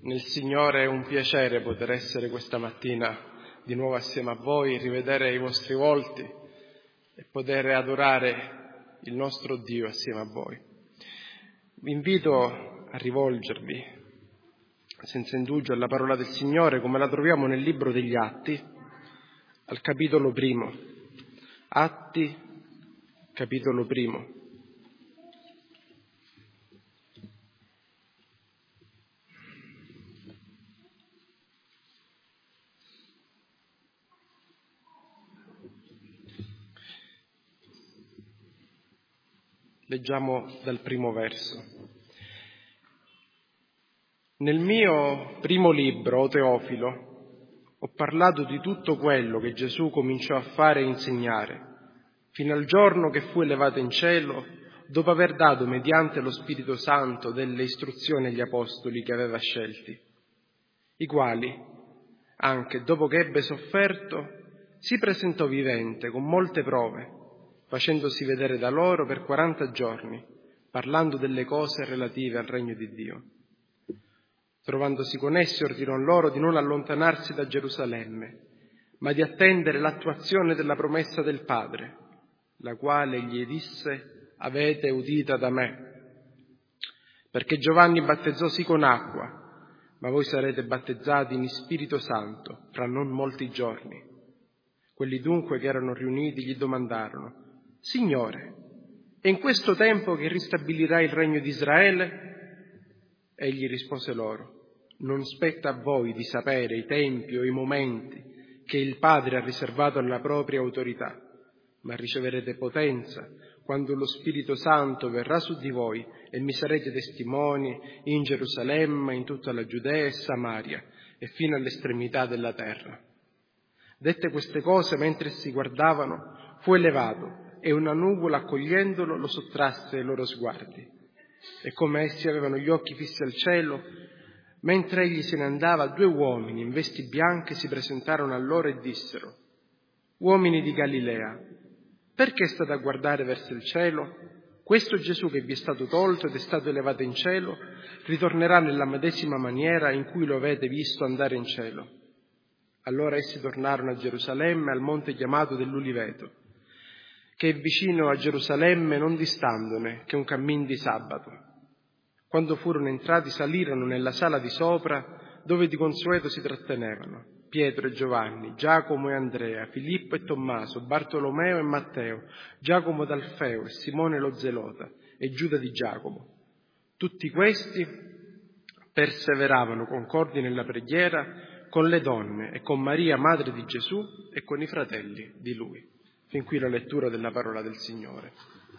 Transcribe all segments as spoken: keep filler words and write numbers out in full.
Nel Signore è un piacere poter essere questa mattina di nuovo assieme a voi, rivedere i vostri volti e poter adorare il nostro Dio assieme a voi. Vi invito a rivolgervi senza indugio alla parola del Signore come la troviamo nel libro degli Atti, al capitolo primo. Atti, capitolo primo. Leggiamo dal primo verso. Nel mio primo libro, o Teofilo, ho parlato di tutto quello che Gesù cominciò a fare e insegnare, fino al giorno che fu elevato in cielo, dopo aver dato mediante lo Spirito Santo delle istruzioni agli apostoli che aveva scelti, i quali, anche dopo che ebbe sofferto, si presentò vivente con molte prove, facendosi vedere da loro per quaranta giorni, parlando delle cose relative al regno di Dio. Trovandosi con essi, ordinò loro di non allontanarsi da Gerusalemme, ma di attendere l'attuazione della promessa del Padre, la quale gli disse: avete udita da me. Perché Giovanni battezzò sì con acqua, ma voi sarete battezzati in Spirito Santo fra non molti giorni. Quelli dunque che erano riuniti gli domandarono: Signore, è in questo tempo che ristabilirà il regno di Israele? Egli rispose loro: non spetta a voi di sapere i tempi o i momenti che il Padre ha riservato alla propria autorità, ma riceverete potenza quando lo Spirito Santo verrà su di voi e mi sarete testimoni in Gerusalemme, in tutta la Giudea e Samaria e fino all'estremità della terra. Dette queste cose, mentre si guardavano, fu elevato e una nuvola, accogliendolo, lo sottrasse ai loro sguardi. E come essi avevano gli occhi fissi al cielo, mentre egli se ne andava, due uomini in vesti bianche si presentarono a loro e dissero: uomini di Galilea, perché state a guardare verso il cielo? Questo Gesù che vi è stato tolto ed è stato elevato in cielo ritornerà nella medesima maniera in cui lo avete visto andare in cielo. Allora essi tornarono a Gerusalemme, al monte chiamato dell'Uliveto, che è vicino a Gerusalemme, non distandone che un cammin di sabato. Quando furono entrati, salirono nella sala di sopra, dove di consueto si trattenevano Pietro e Giovanni, Giacomo e Andrea, Filippo e Tommaso, Bartolomeo e Matteo, Giacomo d'Alfeo e Simone lo Zelota e Giuda di Giacomo. Tutti questi perseveravano concordi nella preghiera con le donne e con Maria, madre di Gesù, e con i fratelli di lui. Fin qui la lettura della parola del Signore.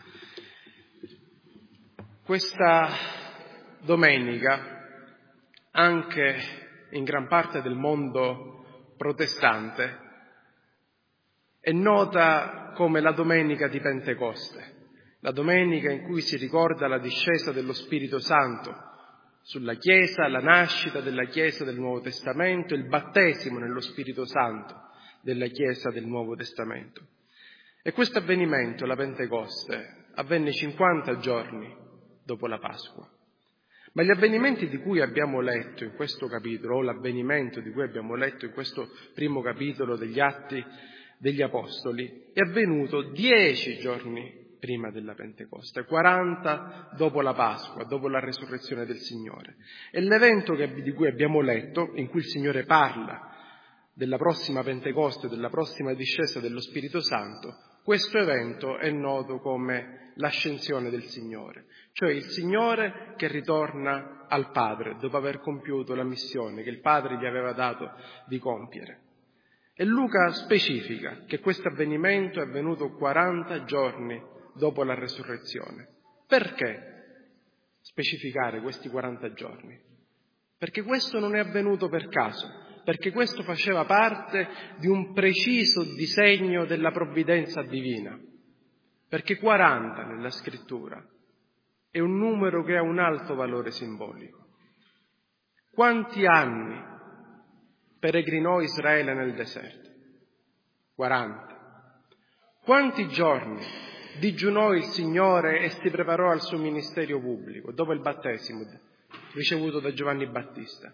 Questa domenica, anche in gran parte del mondo protestante, è nota come la domenica di Pentecoste, la domenica in cui si ricorda la discesa dello Spirito Santo sulla Chiesa, la nascita della Chiesa del Nuovo Testamento, il battesimo nello Spirito Santo della Chiesa del Nuovo Testamento. E questo avvenimento, la Pentecoste, avvenne cinquanta giorni dopo la Pasqua. Ma gli avvenimenti di cui abbiamo letto in questo capitolo, o l'avvenimento di cui abbiamo letto in questo primo capitolo degli Atti degli Apostoli, è avvenuto dieci giorni prima della Pentecoste, quaranta dopo la Pasqua, dopo la resurrezione del Signore. E l'evento che, di cui abbiamo letto, in cui il Signore parla della prossima Pentecoste, della prossima discesa dello Spirito Santo, questo evento è noto come l'ascensione del Signore, cioè il Signore che ritorna al Padre dopo aver compiuto la missione che il Padre gli aveva dato di compiere. E Luca specifica che questo avvenimento è avvenuto quaranta giorni dopo la resurrezione. Perché specificare questi quaranta giorni? Perché questo non è avvenuto per caso, perché questo faceva parte di un preciso disegno della provvidenza divina, perché quaranta nella Scrittura è un numero che ha un alto valore simbolico. Quanti anni peregrinò Israele nel deserto? quaranta. Quanti giorni digiunò il Signore e si preparò al suo ministero pubblico dopo il battesimo ricevuto da Giovanni Battista?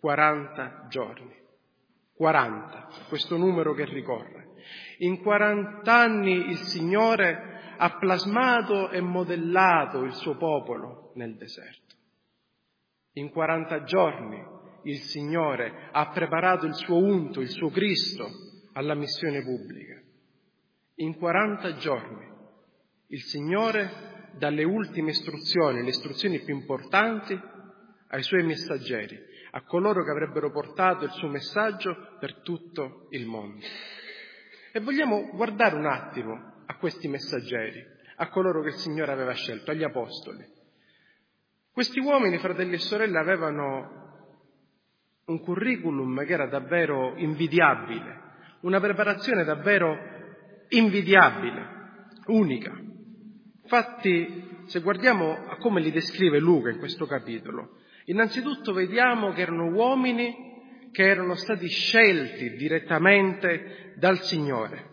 quaranta giorni. quaranta, questo numero che ricorre. In quaranta anni il Signore ha plasmato e modellato il suo popolo nel deserto. In quaranta giorni il Signore ha preparato il suo unto, il suo Cristo, alla missione pubblica. In quaranta giorni il Signore dà le ultime istruzioni, le istruzioni più importanti ai suoi messaggeri, a coloro che avrebbero portato il suo messaggio per tutto il mondo. E vogliamo guardare un attimo a questi messaggeri, a coloro che il Signore aveva scelto, agli apostoli. Questi uomini, fratelli e sorelle, avevano un curriculum che era davvero invidiabile, una preparazione davvero invidiabile, unica. Infatti, se guardiamo a come li descrive Luca in questo capitolo, innanzitutto vediamo che erano uomini che erano stati scelti direttamente dal Signore.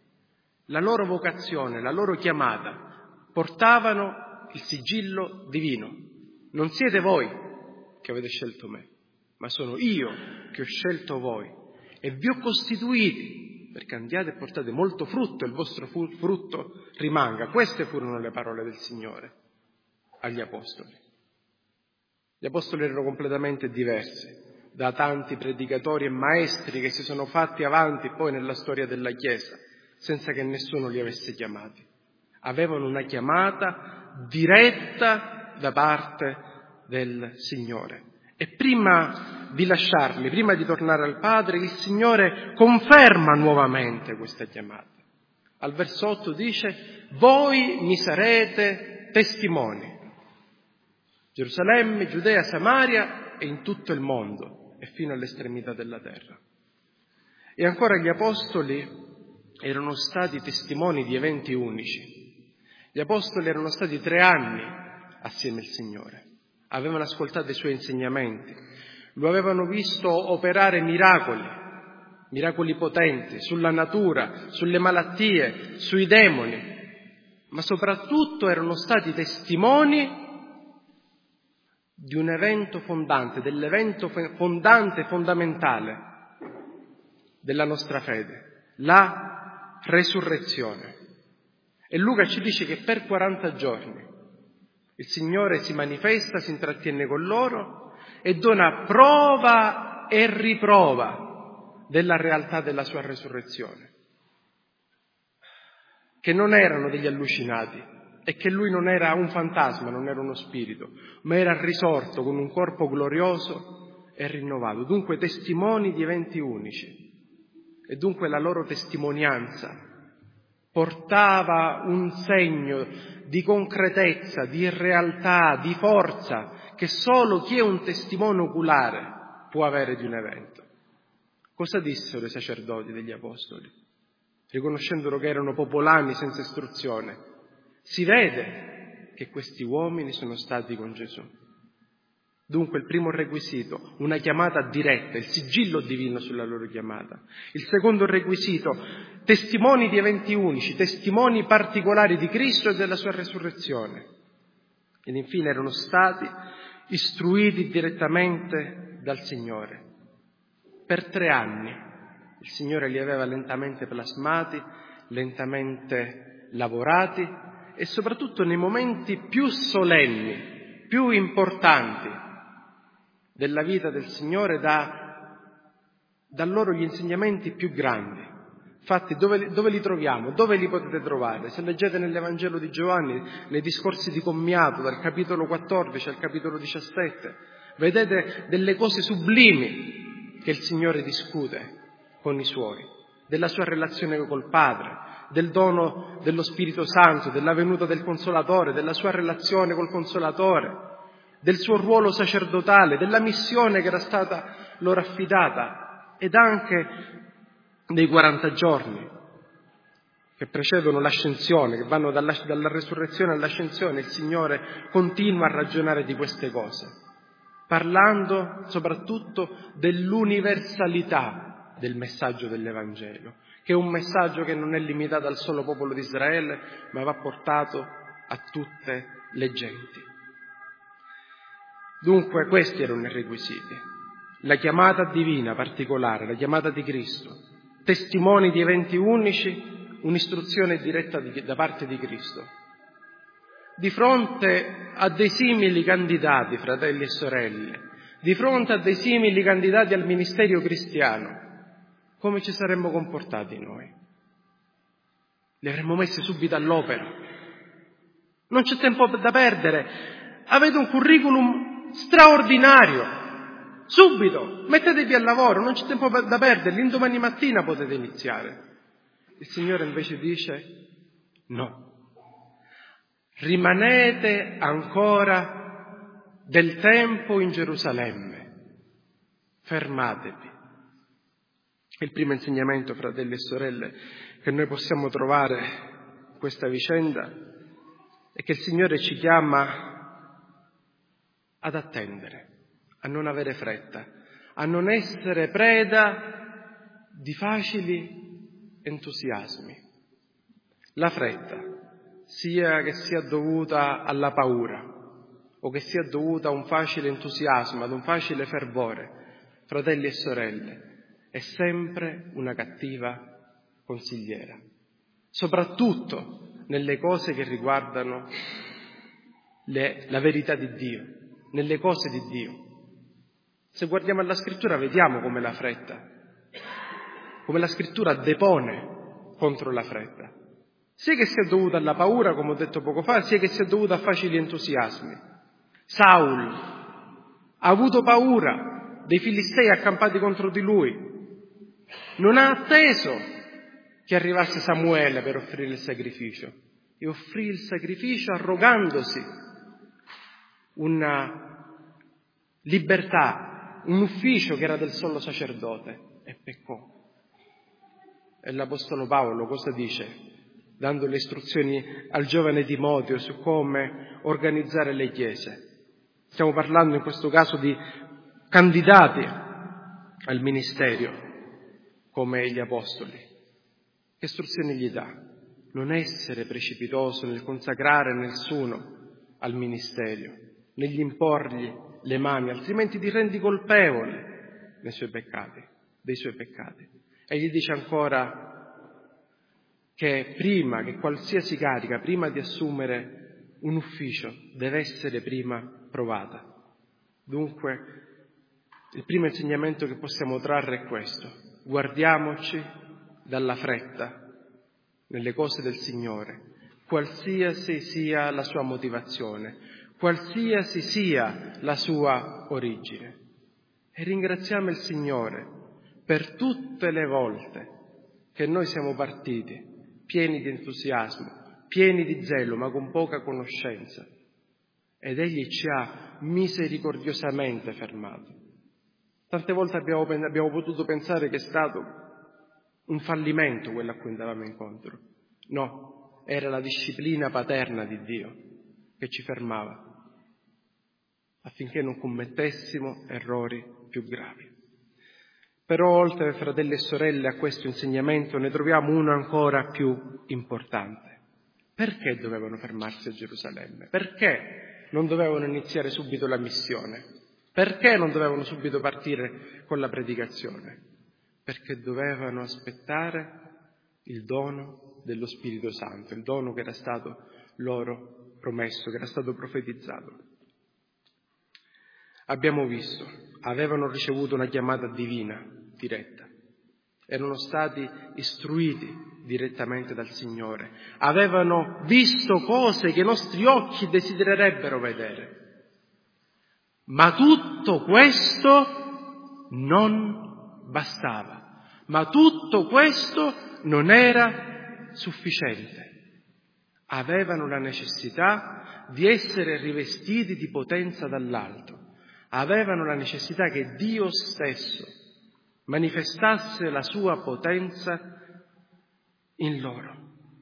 La loro vocazione, la loro chiamata portavano il sigillo divino. Non siete voi che avete scelto me, ma sono io che ho scelto voi e vi ho costituiti perché andiate e portate molto frutto e il vostro frutto rimanga. Queste furono le parole del Signore agli apostoli. Gli apostoli erano completamente diversi da tanti predicatori e maestri che si sono fatti avanti poi nella storia della Chiesa, senza che nessuno li avesse chiamati. Avevano una chiamata diretta da parte del Signore. E prima di lasciarli, prima di tornare al Padre, il Signore conferma nuovamente questa chiamata. Al verso otto dice: voi mi sarete testimoni. Gerusalemme, Giudea, Samaria e in tutto il mondo e fino all'estremità della terra. E ancora gli apostoli erano stati testimoni di eventi unici. Gli apostoli erano stati tre anni assieme al Signore, avevano ascoltato i suoi insegnamenti, lo avevano visto operare miracoli, miracoli potenti sulla natura, sulle malattie, sui demoni, ma soprattutto erano stati testimoni di un evento fondante, dell'evento fondante, fondamentale della nostra fede, la resurrezione. E Luca ci dice che per quaranta giorni il Signore si manifesta, si intrattiene con loro e dona prova e riprova della realtà della sua resurrezione, che non erano degli allucinati e che lui non era un fantasma, non era uno spirito, ma era risorto con un corpo glorioso e rinnovato. Dunque testimoni di eventi unici. E dunque la loro testimonianza portava un segno di concretezza, di realtà, di forza che solo chi è un testimone oculare può avere di un evento. Cosa dissero i sacerdoti degli apostoli, riconoscendolo che erano popolani senza istruzione? Si vede che questi uomini sono stati con Gesù. Dunque il primo requisito, una chiamata diretta, il sigillo divino sulla loro chiamata. Il secondo requisito, testimoni di eventi unici, testimoni particolari di Cristo e della sua resurrezione. Ed infine erano stati istruiti direttamente dal Signore. Per tre anni il Signore li aveva lentamente plasmati, lentamente lavorati e soprattutto nei momenti più solenni, più importanti della vita del Signore dà, dà loro gli insegnamenti più grandi. Infatti dove, dove li troviamo? Dove li potete trovare? Se leggete nell'Evangelo di Giovanni, nei discorsi di commiato, dal capitolo quattordici al capitolo diciassette, vedete delle cose sublimi che il Signore discute con i Suoi, della sua relazione col Padre, del dono dello Spirito Santo, della venuta del Consolatore, della sua relazione col Consolatore, del suo ruolo sacerdotale, della missione che era stata loro affidata ed anche dei quaranta giorni che precedono l'ascensione, che vanno dalla, dalla resurrezione all'ascensione. Il Signore continua a ragionare di queste cose, parlando soprattutto dell'universalità del messaggio dell'Evangelo, che è un messaggio che non è limitato al solo popolo di Israele, ma va portato a tutte le genti. Dunque questi erano i requisiti: la chiamata divina particolare, la chiamata di Cristo, testimoni di eventi unici, un'istruzione diretta di, da parte di Cristo. Di fronte a dei simili candidati, fratelli e sorelle, di fronte a dei simili candidati al ministero cristiano, come ci saremmo comportati noi? Li avremmo messi subito all'opera. Non c'è tempo da perdere. Avete un curriculum straordinario. Subito, mettetevi al lavoro, non c'è tempo da perdere, l'indomani mattina potete iniziare. Il Signore invece dice no. Rimanete ancora del tempo in Gerusalemme. Fermatevi. Il primo insegnamento, fratelli e sorelle, che noi possiamo trovare in questa vicenda è che il Signore ci chiama ad attendere, a non avere fretta, a non essere preda di facili entusiasmi. La fretta, sia che sia dovuta alla paura o che sia dovuta a un facile entusiasmo, ad un facile fervore, fratelli e sorelle, è sempre una cattiva consigliera, soprattutto nelle cose che riguardano le, la verità di Dio, nelle cose di Dio. Se guardiamo alla Scrittura vediamo come la fretta, come la Scrittura depone contro la fretta, sia che sia dovuta alla paura, come ho detto poco fa, sia che sia dovuta a facili entusiasmi. Saul ha avuto paura dei Filistei accampati contro di lui, non ha atteso che arrivasse Samuele per offrire il sacrificio e offrì il sacrificio arrogandosi una libertà, un ufficio che era del solo sacerdote e peccò. E l'Apostolo Paolo cosa dice? Dando le istruzioni al giovane Timoteo su come organizzare le chiese. Stiamo parlando in questo caso di candidati al ministero come gli apostoli. Che istruzioni gli dà? Non essere precipitoso nel consacrare nessuno al ministero, negli imporgli le mani, altrimenti ti rendi colpevole dei suoi peccati, dei suoi peccati. E gli dice ancora che prima, che qualsiasi carica, prima di assumere un ufficio, deve essere prima provata. Dunque, il primo insegnamento che possiamo trarre è questo: guardiamoci dalla fretta nelle cose del Signore, qualsiasi sia la sua motivazione, qualsiasi sia la sua origine. E ringraziamo il Signore per tutte le volte che noi siamo partiti pieni di entusiasmo, pieni di zelo, ma con poca conoscenza. Ed Egli ci ha misericordiosamente fermato. Tante volte abbiamo, abbiamo potuto pensare che è stato un fallimento quello a cui andavamo incontro. No, era la disciplina paterna di Dio che ci fermava affinché non commettessimo errori più gravi. Però oltre, fratelli e sorelle, a questo insegnamento ne troviamo uno ancora più importante. Perché dovevano fermarsi a Gerusalemme? Perché non dovevano iniziare subito la missione? Perché non dovevano subito partire con la predicazione? Perché dovevano aspettare il dono dello Spirito Santo, il dono che era stato loro promesso, che era stato profetizzato. Abbiamo visto, avevano ricevuto una chiamata divina, diretta, erano stati istruiti direttamente dal Signore, avevano visto cose che i nostri occhi desidererebbero vedere. Ma tutto questo non bastava, ma tutto questo non era sufficiente. Avevano la necessità di essere rivestiti di potenza dall'alto, avevano la necessità che Dio stesso manifestasse la sua potenza in loro.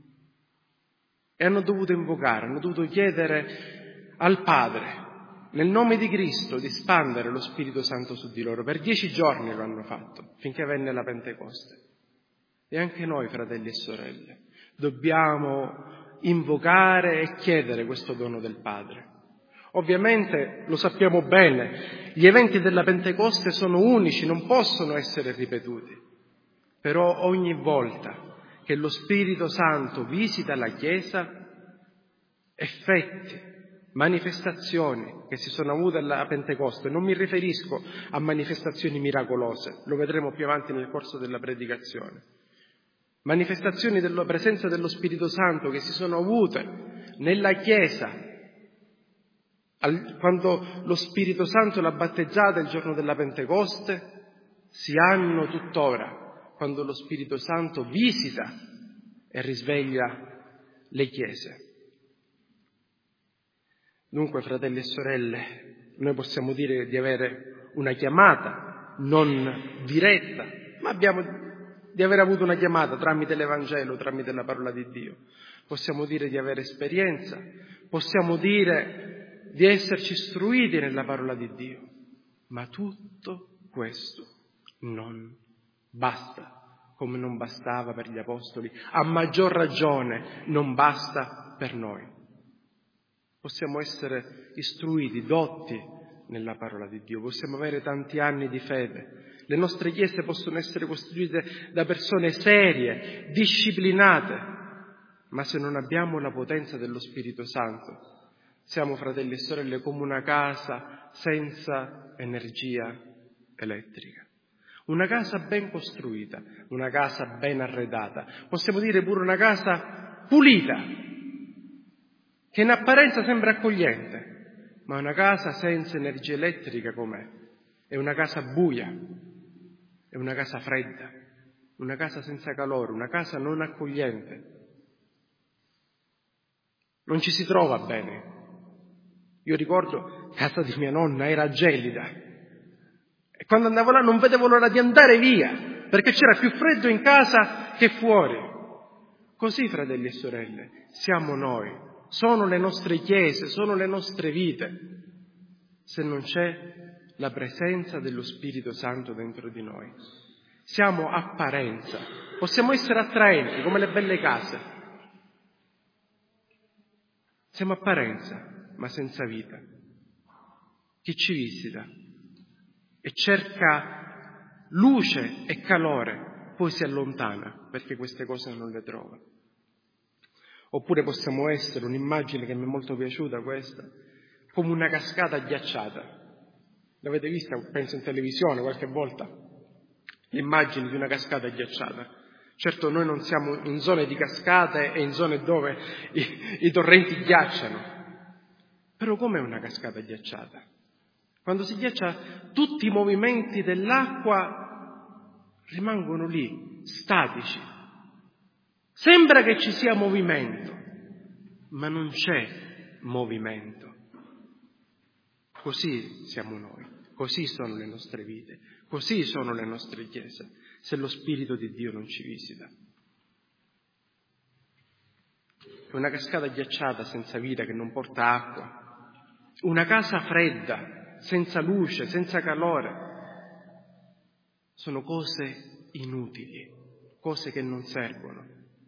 E hanno dovuto invocare, hanno dovuto chiedere al Padre, nel nome di Cristo, di spandere lo Spirito Santo su di loro. Per dieci giorni lo hanno fatto, finché venne la Pentecoste. E anche noi, fratelli e sorelle, dobbiamo invocare e chiedere questo dono del Padre. Ovviamente lo sappiamo bene, gli eventi della Pentecoste sono unici, non possono essere ripetuti. Però ogni volta che lo Spirito Santo visita la Chiesa, effetti, manifestazioni che si sono avute alla Pentecoste, non mi riferisco a manifestazioni miracolose, lo vedremo più avanti nel corso della predicazione, manifestazioni della presenza dello Spirito Santo che si sono avute nella Chiesa quando lo Spirito Santo l'ha battezzata il giorno della Pentecoste, si hanno tuttora quando lo Spirito Santo visita e risveglia le chiese. Dunque, fratelli e sorelle, noi possiamo dire di avere una chiamata non diretta, ma abbiamo di aver avuto una chiamata tramite l'Evangelo, tramite la parola di Dio. Possiamo dire di avere esperienza, possiamo dire di esserci istruiti nella parola di Dio, ma tutto questo non basta, come non bastava per gli apostoli, a maggior ragione non basta per noi. Possiamo essere istruiti, dotti nella parola di Dio, possiamo avere tanti anni di fede, le nostre chiese possono essere costituite da persone serie, disciplinate, ma se non abbiamo la potenza dello Spirito Santo, siamo, fratelli e sorelle, come una casa senza energia elettrica. Una casa ben costruita, una casa ben arredata, possiamo dire pure una casa pulita, che in apparenza sembra accogliente, ma una casa senza energia elettrica com'è? È una casa buia, è una casa fredda, una casa senza calore, una casa non accogliente. Non ci si trova bene. Io ricordo, casa di mia nonna era gelida e quando andavo là non vedevo l'ora di andare via, perché c'era più freddo in casa che fuori. Così, fratelli e sorelle, siamo noi, sono le nostre chiese, sono le nostre vite, se non c'è la presenza dello Spirito Santo dentro di noi. Siamo apparenza, possiamo essere attraenti come le belle case, siamo apparenza ma senza vita. Chi ci visita e cerca luce e calore, poi si allontana perché queste cose non le trova. Oppure possiamo essere, un'immagine che mi è molto piaciuta questa, come una cascata ghiacciata. L'avete vista, penso, in televisione qualche volta, l'immagine di una cascata ghiacciata. Certo, noi non siamo in zone di cascate e in zone dove i, i torrenti ghiacciano, però com'è una cascata ghiacciata? Quando si ghiaccia, tutti i movimenti dell'acqua rimangono lì, statici. Sembra che ci sia movimento, ma non c'è movimento. Così siamo noi, così sono le nostre vite, così sono le nostre chiese, se lo Spirito di Dio non ci visita. È una cascata ghiacciata senza vita che non porta acqua. Una casa fredda, senza luce, senza calore. Sono cose inutili, cose che non servono.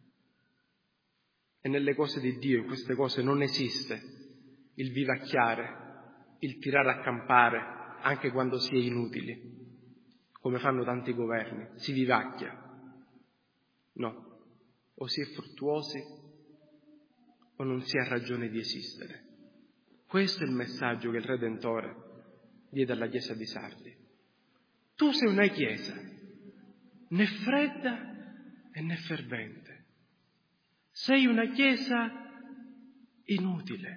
E nelle cose di Dio, in queste cose, non esiste il vivacchiare, il tirare a campare, anche quando si è inutili, come fanno tanti governi, si vivacchia. No, o si è fruttuosi o non si ha ragione di esistere. Questo è il messaggio che il Redentore diede alla Chiesa di Sardi. Tu sei una Chiesa né fredda e né fervente. Sei una Chiesa inutile.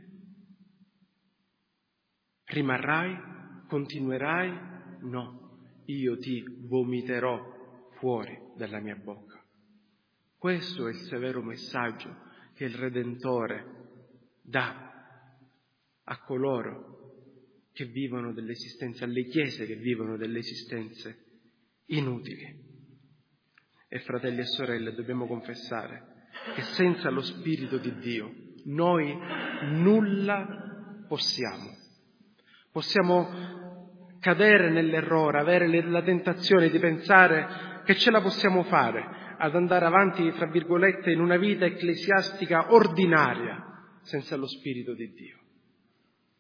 Rimarrai? Continuerai? No, io ti vomiterò fuori dalla mia bocca. Questo è il severo messaggio che il Redentore dà a coloro che vivono delle esistenze, alle chiese che vivono delle esistenze inutili. E fratelli e sorelle, dobbiamo confessare che senza lo Spirito di Dio noi nulla possiamo. Possiamo cadere nell'errore, avere la tentazione di pensare che ce la possiamo fare ad andare avanti, fra virgolette, in una vita ecclesiastica ordinaria senza lo Spirito di Dio.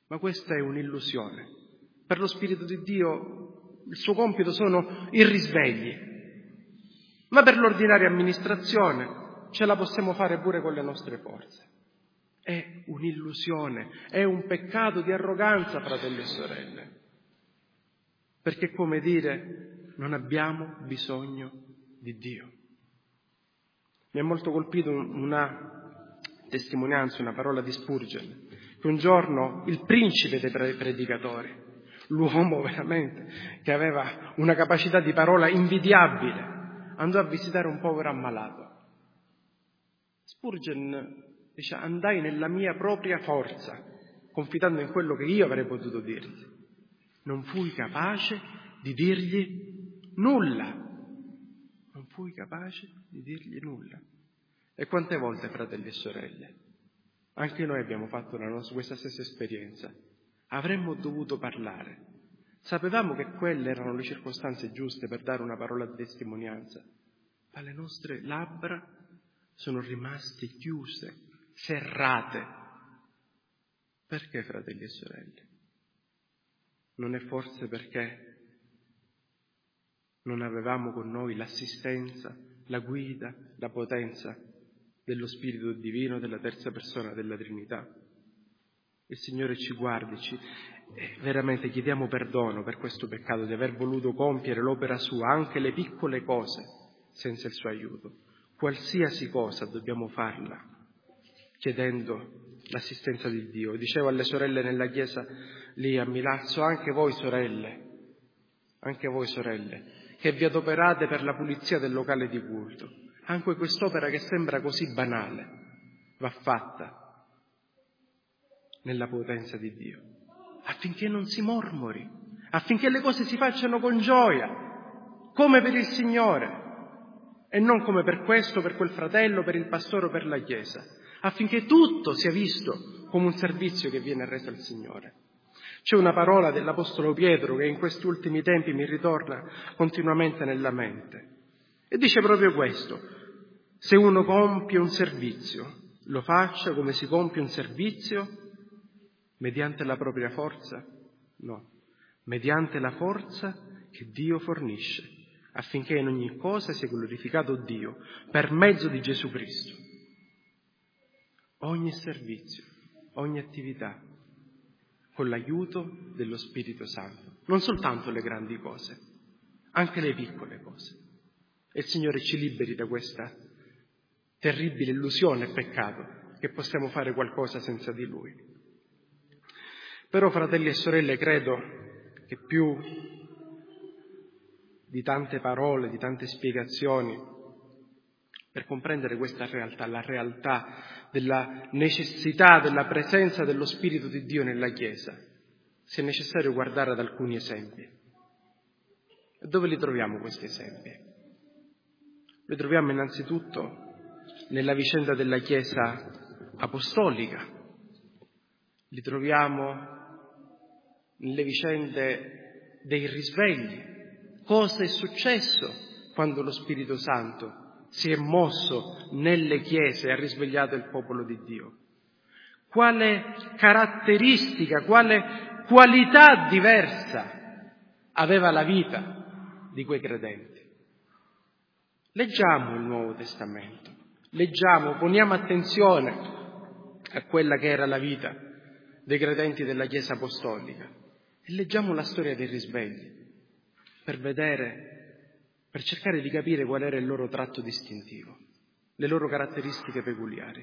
Ma questa è un'illusione. Per lo Spirito di Dio il suo compito sono i risvegli, ma per l'ordinaria amministrazione ce la possiamo fare pure con le nostre forze. È un'illusione, è un peccato di arroganza, fratelli e sorelle, perché è come dire non abbiamo bisogno di Dio. Mi ha molto colpito una testimonianza, una parola di Spurgeon, che un giorno il principe dei predicatori, l'uomo veramente che aveva una capacità di parola invidiabile, andò a visitare un povero ammalato. Spurgeon dice: andai nella mia propria forza, confidando in quello che io avrei potuto dirgli. Non fui capace di dirgli nulla. Non fui capace di dirgli nulla. E quante volte, fratelli e sorelle, anche noi abbiamo fatto la nostra, questa stessa esperienza. Avremmo dovuto parlare. Sapevamo che quelle erano le circostanze giuste per dare una parola di testimonianza, ma le nostre labbra sono rimaste chiuse, serrate. Perché, fratelli e sorelle? Non è forse perché non avevamo con noi l'assistenza, la guida, la potenza dello Spirito Divino, della terza persona della Trinità? Il Signore ci guardi, ci, eh, veramente chiediamo perdono per questo peccato di aver voluto compiere l'opera sua, anche le piccole cose, senza il suo aiuto. Qualsiasi cosa dobbiamo farla chiedendo l'assistenza di Dio. Dicevo alle sorelle nella chiesa lì a Milazzo: anche voi sorelle, anche voi sorelle, che vi adoperate per la pulizia del locale di culto, anche quest'opera che sembra così banale va fatta nella potenza di Dio, affinché non si mormori, affinché le cose si facciano con gioia, come per il Signore, e non come per questo, per quel fratello, per il pastore o per la Chiesa, affinché tutto sia visto come un servizio che viene reso al Signore. C'è una parola dell'Apostolo Pietro che in questi ultimi tempi mi ritorna continuamente nella mente, e dice proprio questo: se uno compie un servizio, lo faccia come si compie un servizio mediante la propria forza? No, mediante la forza che Dio fornisce, affinché in ogni cosa sia glorificato Dio per mezzo di Gesù Cristo. Ogni servizio, ogni attività, con l'aiuto dello Spirito Santo, non soltanto le grandi cose, anche le piccole cose. E il Signore ci liberi da questa terribile illusione e peccato che possiamo fare qualcosa senza di Lui. Però, fratelli e sorelle, credo che più di tante parole, di tante spiegazioni, per comprendere questa realtà, la realtà della necessità della presenza dello Spirito di Dio nella Chiesa, sia necessario guardare ad alcuni esempi. E dove li troviamo questi esempi? Li troviamo innanzitutto nella vicenda della Chiesa apostolica, li troviamo nelle vicende dei risvegli. Cosa è successo quando lo Spirito Santo si è mosso nelle chiese e ha risvegliato il popolo di Dio? Quale caratteristica, quale qualità diversa aveva la vita di quei credenti? Leggiamo il Nuovo Testamento, leggiamo, poniamo attenzione a quella che era la vita dei credenti della Chiesa apostolica e leggiamo la storia dei risvegli per vedere, per cercare di capire qual era il loro tratto distintivo, le loro caratteristiche peculiari.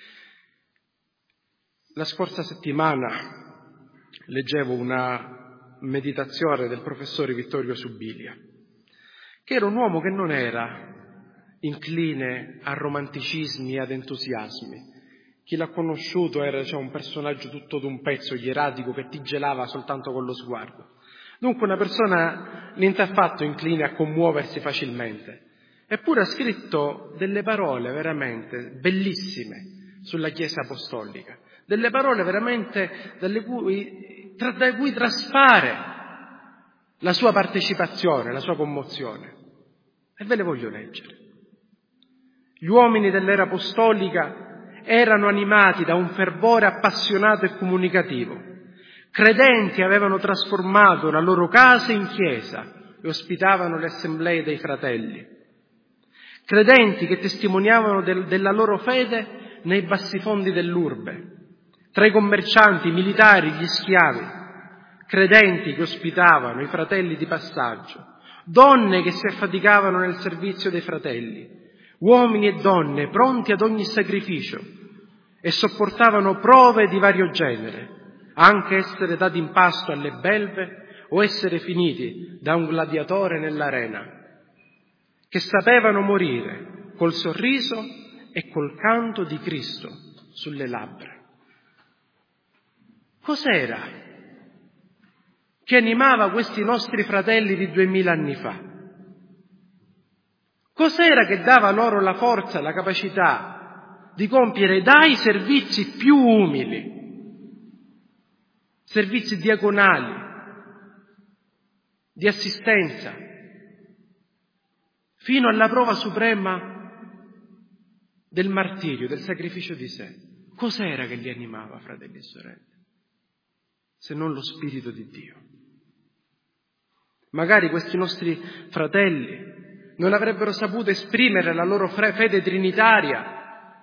La scorsa settimana leggevo una meditazione del professore Vittorio Subilia, che era un uomo che non era incline a romanticismi e ad entusiasmi. Chi l'ha conosciuto era cioè, un personaggio tutto d'un pezzo, ieratico, che ti gelava soltanto con lo sguardo. Dunque una persona niente affatto incline a commuoversi facilmente. Eppure ha scritto delle parole veramente bellissime sulla Chiesa apostolica, delle parole veramente dalle cui, tra, da cui traspare la sua partecipazione, la sua commozione. E ve le voglio leggere. Gli uomini dell'era apostolica erano animati da un fervore appassionato e comunicativo Credenti avevano trasformato la loro casa in chiesa e ospitavano le assemblee dei fratelli. Credenti che testimoniavano del, della loro fede nei bassifondi dell'urbe, tra i commercianti, i militari, gli schiavi. Credenti che ospitavano i fratelli di passaggio, donne che si affaticavano nel servizio dei fratelli, uomini e donne pronti ad ogni sacrificio e sopportavano prove di vario genere, anche essere dati in pasto alle belve o essere finiti da un gladiatore nell'arena, che sapevano morire col sorriso e col canto di Cristo sulle labbra. Cos'era che animava questi nostri fratelli di duemila anni fa? Cos'era che dava loro la forza, la capacità di compiere dai servizi più umili, servizi diaconali, di assistenza, fino alla prova suprema del martirio, del sacrificio di sé? Cos'era che li animava, fratelli e sorelle, se non lo Spirito di Dio? Magari questi nostri fratelli non avrebbero saputo esprimere la loro fede trinitaria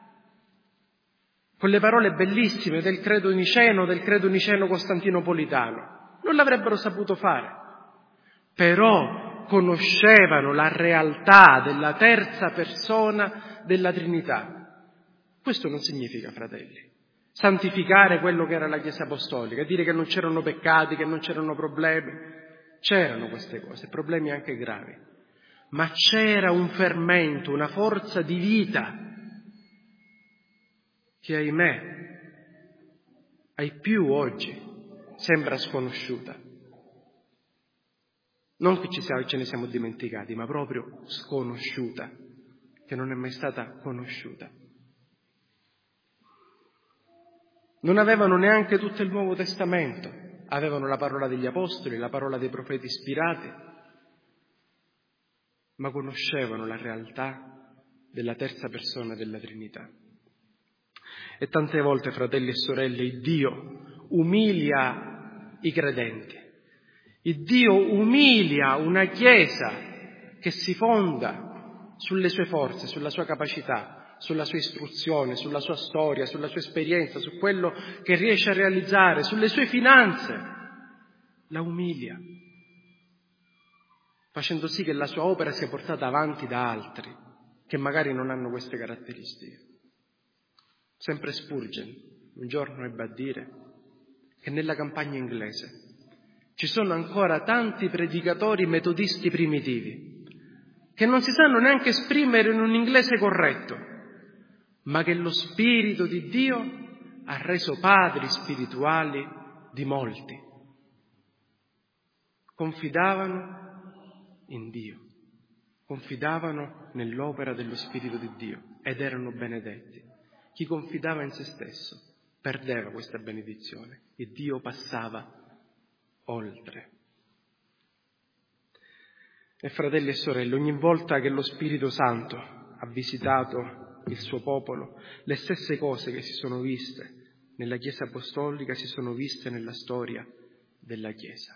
con le parole bellissime del credo niceno, del credo niceno-costantinopolitano. Non l'avrebbero saputo fare. Però conoscevano la realtà della terza persona della Trinità. Questo non significa, fratelli, santificare quello che era la Chiesa Apostolica, dire che non c'erano peccati, che non c'erano problemi. C'erano queste cose, problemi anche gravi, ma c'era un fermento, una forza di vita che, ahimè, ai più oggi sembra sconosciuta. Non che ci siamo, ce ne siamo dimenticati, ma proprio sconosciuta, che non è mai stata conosciuta. Non avevano neanche tutto il Nuovo Testamento. Avevano la parola degli apostoli, la parola dei profeti ispirati, ma conoscevano la realtà della terza persona della Trinità. E tante volte, fratelli e sorelle, il Dio umilia i credenti. Il Dio umilia una Chiesa che si fonda sulle sue forze, sulla sua capacità, sulla sua istruzione, sulla sua storia, sulla sua esperienza, su quello che riesce a realizzare, sulle sue finanze. La umilia, facendo sì che la sua opera sia portata avanti da altri che magari non hanno queste caratteristiche. Sempre Spurgeon un giorno ebbe a dire che nella campagna inglese ci sono ancora tanti predicatori metodisti primitivi che non si sanno neanche esprimere in un inglese corretto, ma che lo Spirito di Dio ha reso padri spirituali di molti. Confidavano in Dio, confidavano nell'opera dello Spirito di Dio ed erano benedetti. Chi confidava in se stesso perdeva questa benedizione e Dio passava oltre. E fratelli e sorelle, ogni volta che lo Spirito Santo ha visitato il suo popolo, le stesse cose che si sono viste nella Chiesa Apostolica si sono viste nella storia della Chiesa.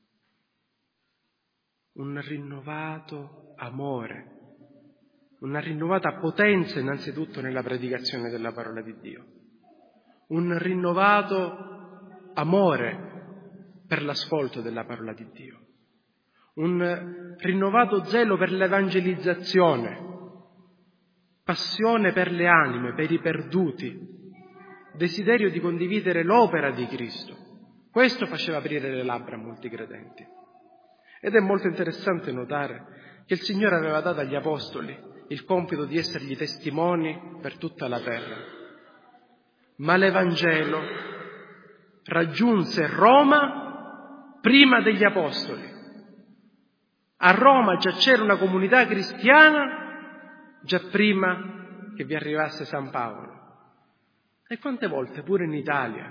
Un rinnovato amore, una rinnovata potenza innanzitutto nella predicazione della parola di Dio, un rinnovato amore per l'ascolto della parola di Dio, un rinnovato zelo per l'evangelizzazione, passione per le anime, per i perduti, desiderio di condividere l'opera di Cristo. Questo faceva aprire le labbra a molti credenti. Ed è molto interessante notare che il Signore aveva dato agli apostoli il compito di essergli testimoni per tutta la terra. Ma l'Evangelo raggiunse Roma prima degli apostoli. A Roma già c'era una comunità cristiana già prima che vi arrivasse San Paolo. E quante volte pure in Italia,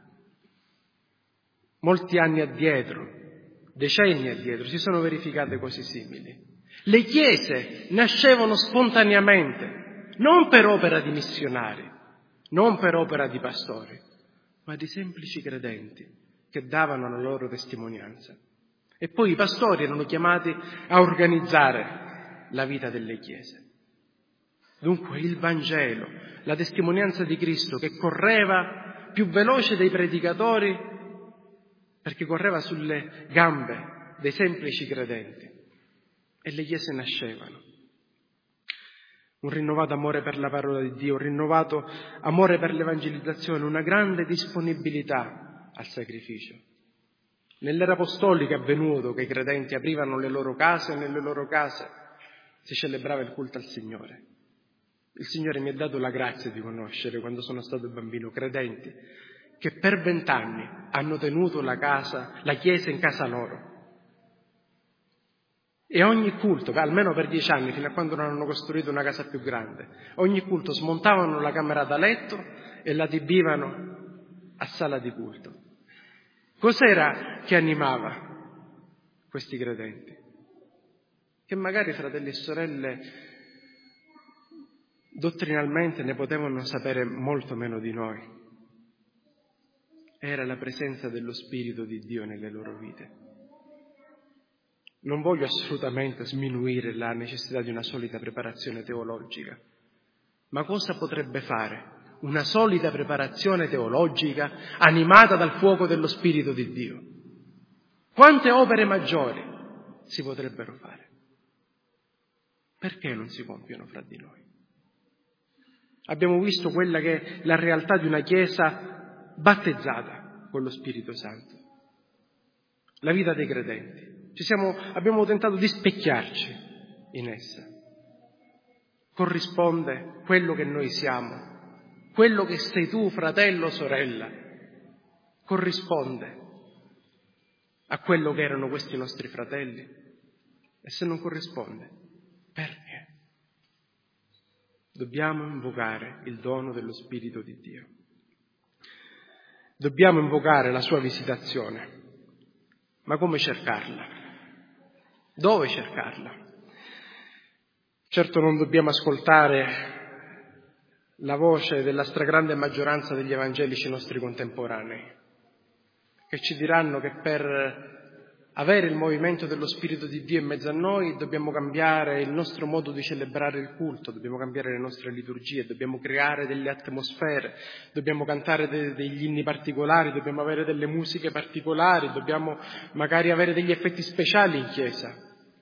molti anni addietro, decenni addietro, si sono verificate cose simili. Le chiese nascevano spontaneamente, non per opera di missionari, non per opera di pastori, ma di semplici credenti che davano la loro testimonianza. E poi i pastori erano chiamati a organizzare la vita delle chiese. Dunque il Vangelo, la testimonianza di Cristo che correva più veloce dei predicatori, perché correva sulle gambe dei semplici credenti, e le chiese nascevano. Un rinnovato amore per la parola di Dio, un rinnovato amore per l'evangelizzazione, una grande disponibilità al sacrificio. Nell'era apostolica è avvenuto che i credenti aprivano le loro case e nelle loro case si celebrava il culto al Signore. Il Signore mi ha dato la grazia di conoscere, quando sono stato bambino, credenti che per vent'anni hanno tenuto la casa, la chiesa in casa loro. E ogni culto, almeno per dieci anni, fino a quando non hanno costruito una casa più grande, ogni culto smontavano la camera da letto e la adibivano a sala di culto. Cos'era che animava questi credenti? Che magari fratelli e sorelle dottrinalmente ne potevano sapere molto meno di noi. Era la presenza dello Spirito di Dio nelle loro vite. Non voglio assolutamente sminuire la necessità di una solida preparazione teologica, ma cosa potrebbe fare una solida preparazione teologica animata dal fuoco dello Spirito di Dio? Quante opere maggiori si potrebbero fare? Perché non si compiono fra di noi? Abbiamo visto quella che è la realtà di una Chiesa battezzata con lo Spirito Santo, la vita dei credenti. Ci siamo, abbiamo tentato di specchiarci in essa. Corrisponde quello che noi siamo, quello che sei tu, fratello o sorella, corrisponde a quello che erano questi nostri fratelli? E se non corrisponde, perché? Dobbiamo invocare il dono dello Spirito di Dio. Dobbiamo invocare la sua visitazione. Ma come cercarla? Dove cercarla? Certo non dobbiamo ascoltare la voce della stragrande maggioranza degli evangelici nostri contemporanei, che ci diranno che per avere il movimento dello Spirito di Dio in mezzo a noi dobbiamo cambiare il nostro modo di celebrare il culto, dobbiamo cambiare le nostre liturgie, dobbiamo creare delle atmosfere, dobbiamo cantare de- degli inni particolari, dobbiamo avere delle musiche particolari, dobbiamo magari avere degli effetti speciali in chiesa.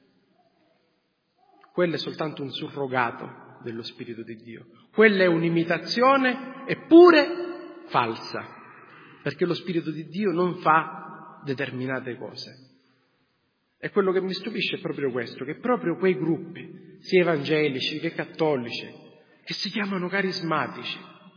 Quello è soltanto un surrogato dello Spirito di Dio. Quella è un'imitazione, eppure falsa, perché lo Spirito di Dio non fa determinate cose. E quello che mi stupisce è proprio questo, che proprio quei gruppi, sia evangelici che cattolici, che si chiamano carismatici,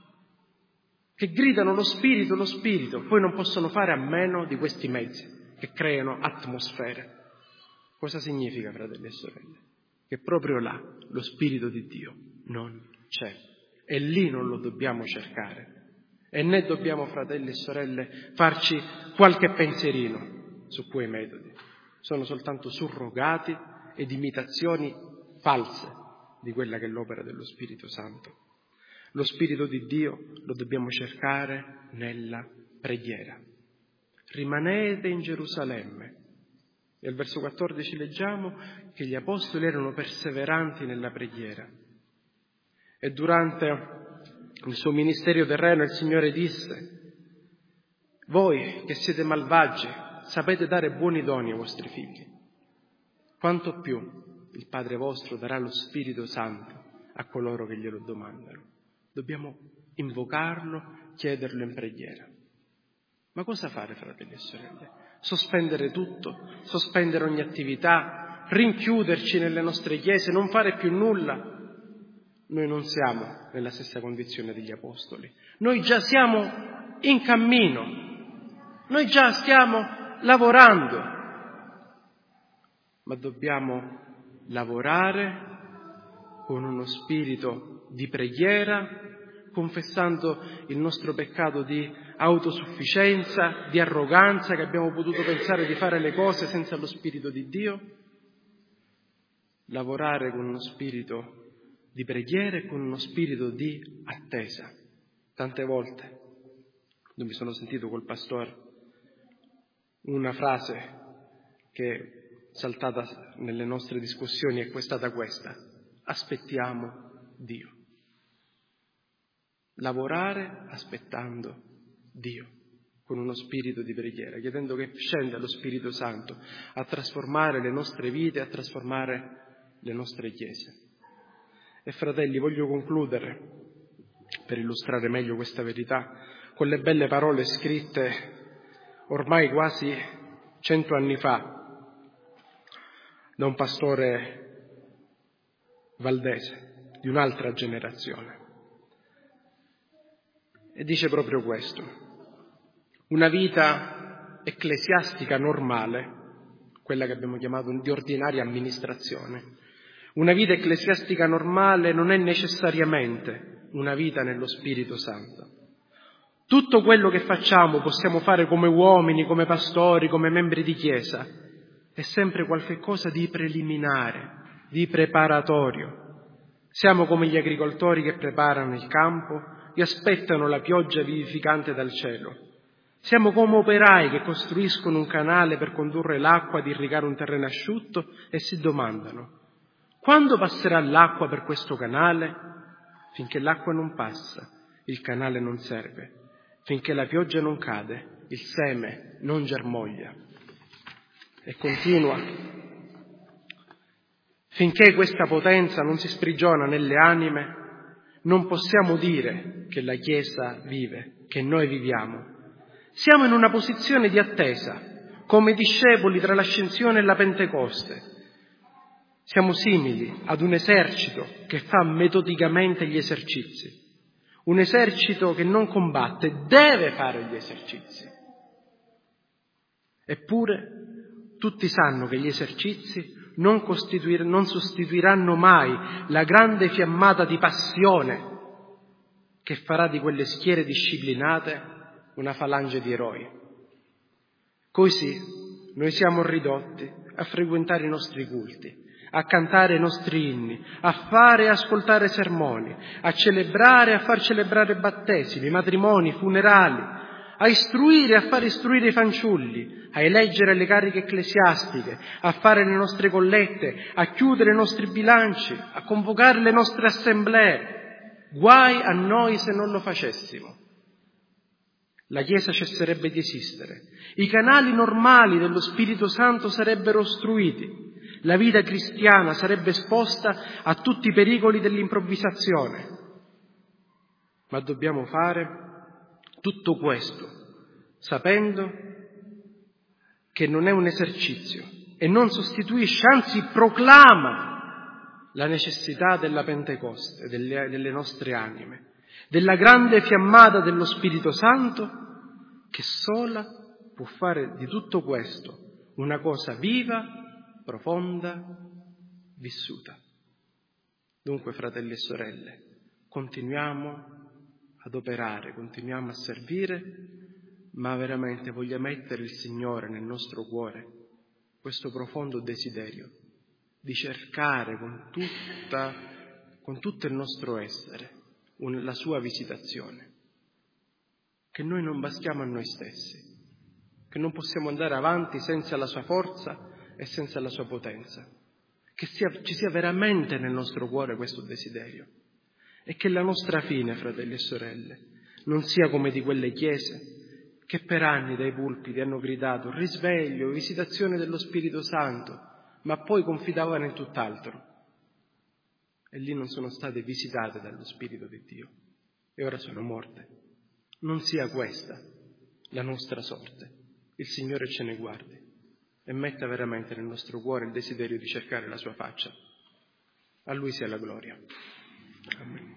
che gridano lo Spirito, lo Spirito, poi non possono fare a meno di questi mezzi che creano atmosfere. Cosa significa, fratelli e sorelle? Che proprio là lo Spirito di Dio non c'è, e lì non lo dobbiamo cercare, e né dobbiamo, fratelli e sorelle, farci qualche pensierino su quei metodi. Sono soltanto surrogati ed imitazioni false di quella che è l'opera dello Spirito Santo. Lo Spirito di Dio lo dobbiamo cercare nella preghiera. Rimanete in Gerusalemme. E al verso quattordici leggiamo che gli apostoli erano perseveranti nella preghiera. E durante il suo ministero terreno il Signore disse: voi che siete malvagi, sapete dare buoni doni ai vostri figli, quanto più il Padre vostro darà lo Spirito Santo a coloro che glielo domandano. Dobbiamo invocarlo, chiederlo in preghiera. Ma cosa fare, fratelli e sorelle? Sospendere tutto, sospendere ogni attività, rinchiuderci nelle nostre chiese, non fare più nulla? Noi non siamo nella stessa condizione degli apostoli. Noi già siamo in cammino, noi già stiamo lavorando, ma dobbiamo lavorare con uno spirito di preghiera, confessando il nostro peccato di autosufficienza, di arroganza, che abbiamo potuto pensare di fare le cose senza lo Spirito di Dio. Lavorare con uno spirito di preghiera e con uno spirito di attesa. Tante volte, io mi sono sentito col pastore Una frase che è saltata nelle nostre discussioni è stata questa: aspettiamo Dio. Lavorare aspettando Dio, con uno spirito di preghiera, chiedendo che scenda lo Spirito Santo a trasformare le nostre vite, a trasformare le nostre chiese. E fratelli, voglio concludere, per illustrare meglio questa verità, con le belle parole scritte ormai quasi cento anni fa da un pastore valdese di un'altra generazione. E dice proprio questo: una vita ecclesiastica normale, quella che abbiamo chiamato di ordinaria amministrazione, una vita ecclesiastica normale non è necessariamente una vita nello Spirito Santo. Tutto quello che facciamo, possiamo fare come uomini, come pastori, come membri di chiesa, è sempre qualche cosa di preliminare, di preparatorio. Siamo come gli agricoltori che preparano il campo e aspettano la pioggia vivificante dal cielo. Siamo come operai che costruiscono un canale per condurre l'acqua ad irrigare un terreno asciutto e si domandano: quando passerà l'acqua per questo canale? Finché l'acqua non passa, il canale non serve. Finché la pioggia non cade, il seme non germoglia. E continua: finché questa potenza non si sprigiona nelle anime, non possiamo dire che la Chiesa vive, che noi viviamo. Siamo in una posizione di attesa, come discepoli tra l'ascensione e la Pentecoste. Siamo simili ad un esercito che fa metodicamente gli esercizi. Un esercito che non combatte deve fare gli esercizi. Eppure tutti sanno che gli esercizi non, costituir- non sostituiranno mai la grande fiammata di passione che farà di quelle schiere disciplinate una falange di eroi. Così noi siamo ridotti a frequentare i nostri culti, a cantare i nostri inni, a fare e ascoltare sermoni, a celebrare e a far celebrare battesimi, matrimoni, funerali, a istruire e a far istruire i fanciulli, a eleggere le cariche ecclesiastiche, a fare le nostre collette, a chiudere i nostri bilanci, a convocare le nostre assemblee. Guai a noi se non lo facessimo. La Chiesa cesserebbe di esistere. I canali normali dello Spirito Santo sarebbero ostruiti. La vita cristiana sarebbe esposta a tutti i pericoli dell'improvvisazione. Ma dobbiamo fare tutto questo sapendo che non è un esercizio e non sostituisce, anzi proclama la necessità della Pentecoste, delle, delle nostre anime, della grande fiammata dello Spirito Santo che sola può fare di tutto questo una cosa viva, profonda, vissuta. Dunque, fratelli e sorelle, continuiamo ad operare, continuiamo a servire, ma veramente voglio mettere il Signore nel nostro cuore questo profondo desiderio di cercare con, tutta, con tutto il nostro essere un, la sua visitazione, che noi non bastiamo a noi stessi, che non possiamo andare avanti senza la sua forza e senza la sua potenza, che sia, ci sia veramente nel nostro cuore questo desiderio e che la nostra fine, fratelli e sorelle, non sia come di quelle chiese che per anni dai pulpiti hanno gridato risveglio, visitazione dello Spirito Santo, ma poi confidavano in tutt'altro e lì non sono state visitate dallo Spirito di Dio e ora sono morte. Non sia questa la nostra sorte. Il Signore ce ne guardi e metta veramente nel nostro cuore il desiderio di cercare la sua faccia. A Lui sia la gloria. Amen.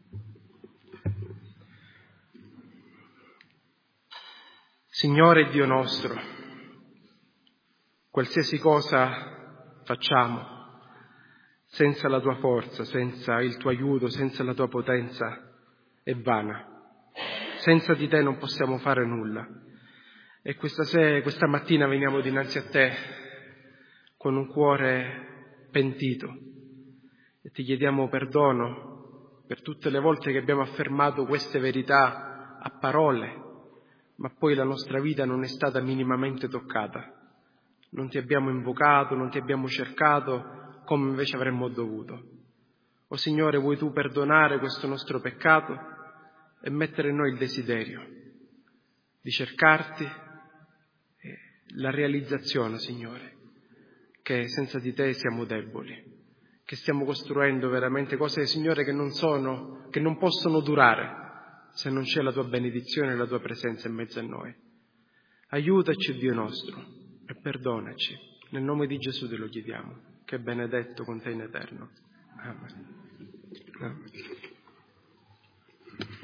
Signore Dio nostro, qualsiasi cosa facciamo senza la tua forza, senza il tuo aiuto, senza la tua potenza è vana. Senza di te non possiamo fare nulla. E questa, sera, questa mattina veniamo dinanzi a te con un cuore pentito e ti chiediamo perdono per tutte le volte che abbiamo affermato queste verità a parole, ma poi la nostra vita non è stata minimamente toccata. Non ti abbiamo invocato, non ti abbiamo cercato come invece avremmo dovuto. O Signore, vuoi tu perdonare questo nostro peccato e mettere in noi il desiderio di cercarti e la realizzazione, Signore, che senza di te siamo deboli, che stiamo costruendo veramente cose, Signore, che non sono, che non possono durare se non c'è la tua benedizione e la tua presenza in mezzo a noi. Aiutaci, Dio nostro, e perdonaci. Nel nome di Gesù te lo chiediamo, che è benedetto con te in eterno. Amen. Amen.